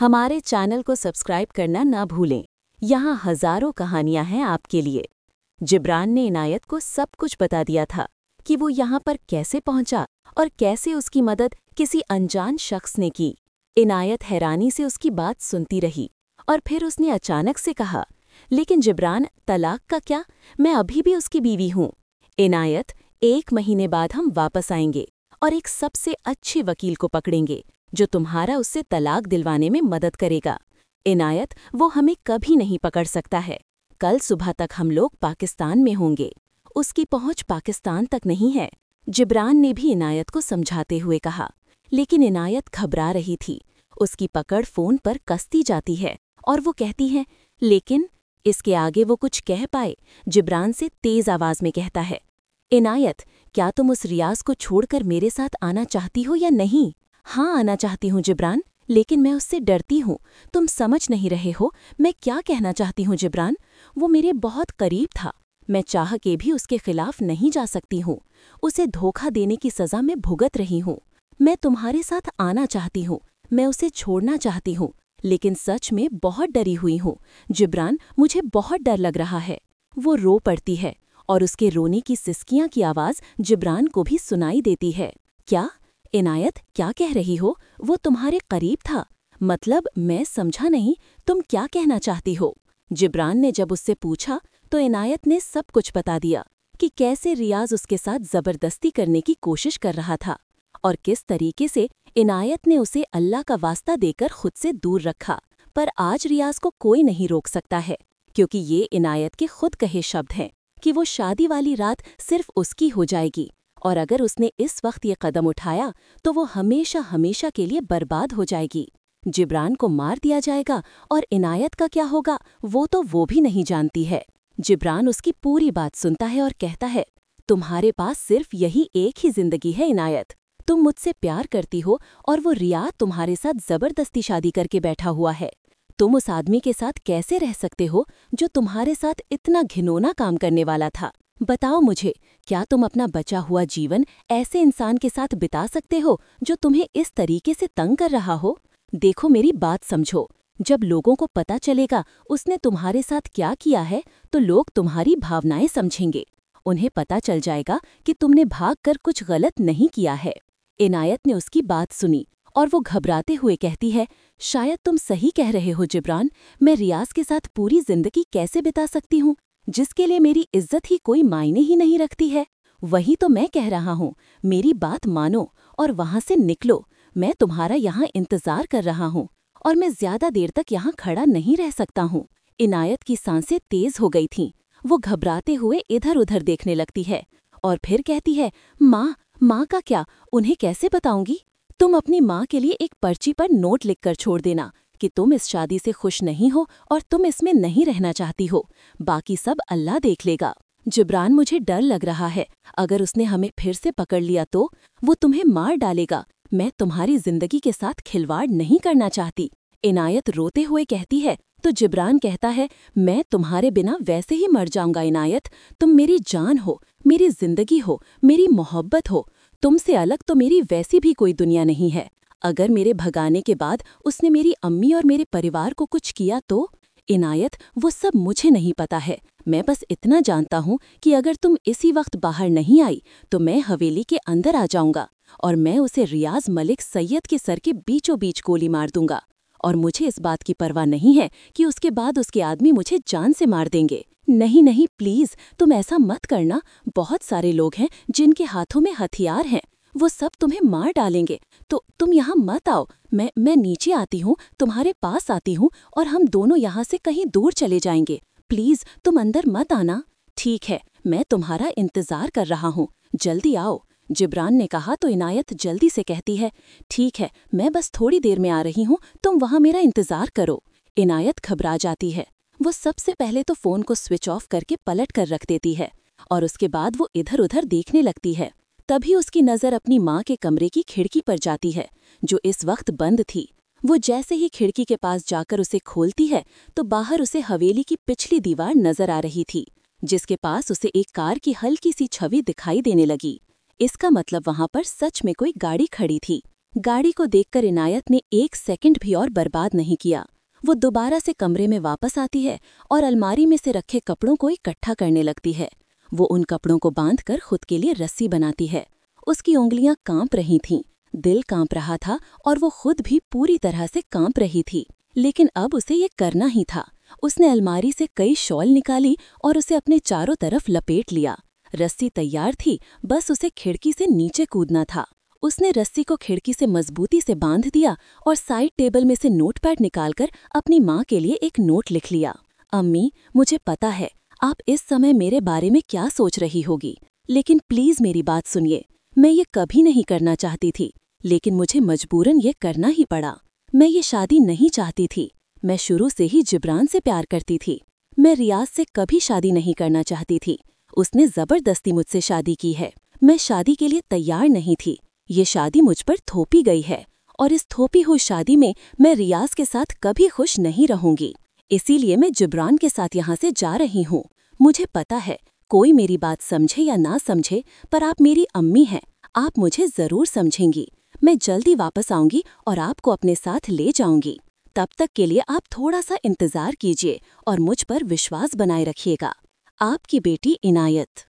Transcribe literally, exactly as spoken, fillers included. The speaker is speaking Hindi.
हमारे चैनल को सब्सक्राइब करना ना भूलें। यहाँ हजारों कहानियां हैं आपके लिए। जिब्रान ने इनायत को सब कुछ बता दिया था कि वो यहाँ पर कैसे पहुंचा और कैसे उसकी मदद किसी अनजान शख्स ने की। इनायत हैरानी से उसकी बात सुनती रही और फिर उसने अचानक से कहा, लेकिन जिब्रान, तलाक का क्या? मैं अभी भी उसकी बीवी हूँ। इनायत, एक महीने बाद हम वापस आएंगे और एक सबसे अच्छे वकील को पकड़ेंगे जो तुम्हारा उससे तलाक दिलवाने में मदद करेगा। इनायत, वो हमें कभी नहीं पकड़ सकता है। कल सुबह तक हम लोग पाकिस्तान में होंगे। उसकी पहुंच पाकिस्तान तक नहीं है। जिब्रान ने भी इनायत को समझाते हुए कहा, लेकिन इनायत घबरा रही थी। उसकी पकड़ फोन पर कसती जाती है और वो कहती है, लेकिन इसके आगे वो कुछ कह पाए। जिब्रान से तेज आवाज में कहता है, इनायत, क्या तुम उस रियाज को छोड़कर मेरे साथ आना चाहती हो या नहीं? हाँ, आना चाहती हूँ जिब्रान, लेकिन मैं उससे डरती हूँ। तुम समझ नहीं रहे हो मैं क्या कहना चाहती हूँ जिब्रान। वो मेरे बहुत करीब था। मैं चाह के भी उसके खिलाफ नहीं जा सकती हूँ। उसे धोखा देने की सज़ा मैं भुगत रही हूँ। मैं तुम्हारे साथ आना चाहती हूँ। मैं उसे छोड़ना चाहती हूँ, लेकिन सच में बहुत डरी हुई हूँ। जिब्रान, मुझे बहुत डर लग रहा है। वो रो पड़ती है और उसके रोने की सिसकियाँ की आवाज़ जिब्रान को भी सुनाई देती है। क्या? इनायत, क्या कह रही हो? वो तुम्हारे करीब था? मतलब मैं समझा नहीं, तुम क्या कहना चाहती हो? जिब्रान ने जब उससे पूछा तो इनायत ने सब कुछ बता दिया कि कैसे रियाज उसके साथ जबरदस्ती करने की कोशिश कर रहा था और किस तरीके से इनायत ने उसे अल्लाह का वास्ता देकर खुद से दूर रखा। पर आज रियाज को कोई नहीं रोक सकता है, क्योंकि ये इनायत के खुद कहे शब्द हैं कि वो शादी वाली रात सिर्फ उसकी हो जाएगी और अगर उसने इस वक्त ये कदम उठाया तो वो हमेशा हमेशा के लिए बर्बाद हो जाएगी। जिब्रान को मार दिया जाएगा और इनायत का क्या होगा वो तो वो भी नहीं जानती है। जिब्रान उसकी पूरी बात सुनता है और कहता है, तुम्हारे पास सिर्फ यही एक ही जिंदगी है इनायत। तुम मुझसे प्यार करती हो और वो रियाज तुम्हारे साथ जबरदस्ती शादी करके बैठा हुआ है। तुम उस आदमी के साथ कैसे रह सकते हो जो तुम्हारे साथ इतना घिनौना काम करने वाला था? बताओ मुझे, क्या तुम अपना बचा हुआ जीवन ऐसे इंसान के साथ बिता सकते हो जो तुम्हें इस तरीके से तंग कर रहा हो? देखो, मेरी बात समझो। जब लोगों को पता चलेगा उसने तुम्हारे साथ क्या किया है तो लोग तुम्हारी भावनाएं समझेंगे। उन्हें पता चल जाएगा कि तुमने भागकर कुछ गलत नहीं किया है। इनायत ने उसकी बात सुनी और वो घबराते हुए कहती है, शायद तुम सही कह रहे हो जिब्रान। मैं रियाज के साथ पूरी जिंदगी कैसे बिता सकती हूँ जिसके लिए मेरी इज्जत ही कोई मायने ही नहीं रखती है। वही तो मैं कह रहा हूँ, मेरी बात मानो और वहाँ से निकलो। मैं तुम्हारा यहाँ इंतजार कर रहा हूँ और मैं ज्यादा देर तक यहाँ खड़ा नहीं रह सकता हूँ। इनायत की सांसें तेज हो गई थीं। वो घबराते हुए इधर उधर देखने लगती है और फिर कहती है, माँ, माँ का क्या? उन्हें कैसे बताऊंगी? तुम अपनी माँ के लिए एक पर्ची पर नोट लिखकर छोड़ देना कि तुम इस शादी से खुश नहीं हो और तुम इसमें नहीं रहना चाहती हो। बाकी सब अल्लाह देख लेगा। जिब्रान, मुझे डर लग रहा है। अगर उसने हमें फिर से पकड़ लिया तो वो तुम्हें मार डालेगा। मैं तुम्हारी जिंदगी के साथ खिलवाड़ नहीं करना चाहती। इनायत रोते हुए कहती है तो जिब्रान कहता है, मैं तुम्हारे बिना वैसे ही मर जाऊंगा इनायत। तुम मेरी जान हो, मेरी जिंदगी हो, मेरी मोहब्बत हो। तुमसे अलग तो मेरी वैसी भी कोई दुनिया नहीं है। अगर मेरे भगाने के बाद उसने मेरी अम्मी और मेरे परिवार को कुछ किया तो? इनायत, वो सब मुझे नहीं पता है। मैं बस इतना जानता हूँ कि अगर तुम इसी वक्त बाहर नहीं आई तो मैं हवेली के अंदर आ जाऊंगा और मैं उसे रियाज मलिक सैयद के सर के बीचों बीच गोली मार दूंगा। और मुझे इस बात की परवाह नहीं है कि उसके बाद उसके आदमी मुझे जान से मार देंगे। नहीं नहीं, प्लीज तुम ऐसा मत करना। बहुत सारे लोग हैं जिनके हाथों में हथियार हैं। वो सब तुम्हें मार डालेंगे, तो तुम यहाँ मत आओ। मैं मैं नीचे आती हूँ, तुम्हारे पास आती हूँ और हम दोनों यहाँ से कहीं दूर चले जाएंगे। प्लीज तुम अंदर मत आना। ठीक है, मैं तुम्हारा इंतजार कर रहा हूँ, जल्दी आओ। जिब्रान ने कहा तो इनायत जल्दी से कहती है, ठीक है, मैं बस थोड़ी देर में आ रही हूँ, तुम वहाँ मेरा इंतजार करो। इनायत घबरा जाती है। वो सबसे पहले तो फ़ोन को स्विच ऑफ करके पलट कर रख देती है और उसके बाद वो इधर उधर देखने लगती है। तभी उसकी नज़र अपनी माँ के कमरे की खिड़की पर जाती है जो इस वक्त बंद थी। वो जैसे ही खिड़की के पास जाकर उसे खोलती है तो बाहर उसे हवेली की पिछली दीवार नजर आ रही थी, जिसके पास उसे एक कार की हल्की सी छवि दिखाई देने लगी। इसका मतलब वहां पर सच में कोई गाड़ी खड़ी थी। गाड़ी को देखकर इनायत ने एक सेकंड भी और बर्बाद नहीं किया। वो दोबारा से कमरे में वापस आती है और अलमारी में से रखे कपड़ों को इकट्ठा करने लगती है। वो उन कपड़ों को बांधकर खुद के लिए रस्सी बनाती है। उसकी उंगलियां कांप रही थीं, दिल कांप रहा था और वो खुद भी पूरी तरह से कांप रही थी। लेकिन अब उसे ये करना ही था। उसने अलमारी से कई शॉल निकाली और उसे अपने चारों तरफ लपेट लिया। रस्सी तैयार थी, बस उसे खिड़की से नीचे कूदना था। उसने रस्सी को खिड़की से मजबूती से बांध दिया और साइड टेबल में से नोटपैड निकालकर अपनी माँ के लिए एक नोट लिख लिया। अम्मी, मुझे पता है आप इस समय मेरे बारे में क्या सोच रही होगी, लेकिन प्लीज मेरी बात सुनिए। मैं ये कभी नहीं करना चाहती थी, लेकिन मुझे मजबूरन ये करना ही पड़ा। मैं ये शादी नहीं चाहती थी। मैं शुरू से ही जिब्रान से प्यार करती थी। मैं रियाज से कभी शादी नहीं करना चाहती थी। उसने जबरदस्ती मुझसे शादी की है। मैं शादी के लिए तैयार नहीं थी। ये शादी मुझ पर थोपी गई है और इस थोपी हुई शादी में मैं रियाज के साथ कभी खुश नहीं रहूंगी। इसीलिए मैं जिब्रान के साथ यहाँ से जा रही हूँ। मुझे पता है कोई मेरी बात समझे या ना समझे, पर आप मेरी अम्मी हैं। आप मुझे जरूर समझेंगी। मैं जल्दी वापस आऊंगी और आपको अपने साथ ले जाऊंगी। तब तक के लिए आप थोड़ा सा इंतजार कीजिए और मुझ पर विश्वास बनाए रखिएगा। आपकी बेटी इनायत।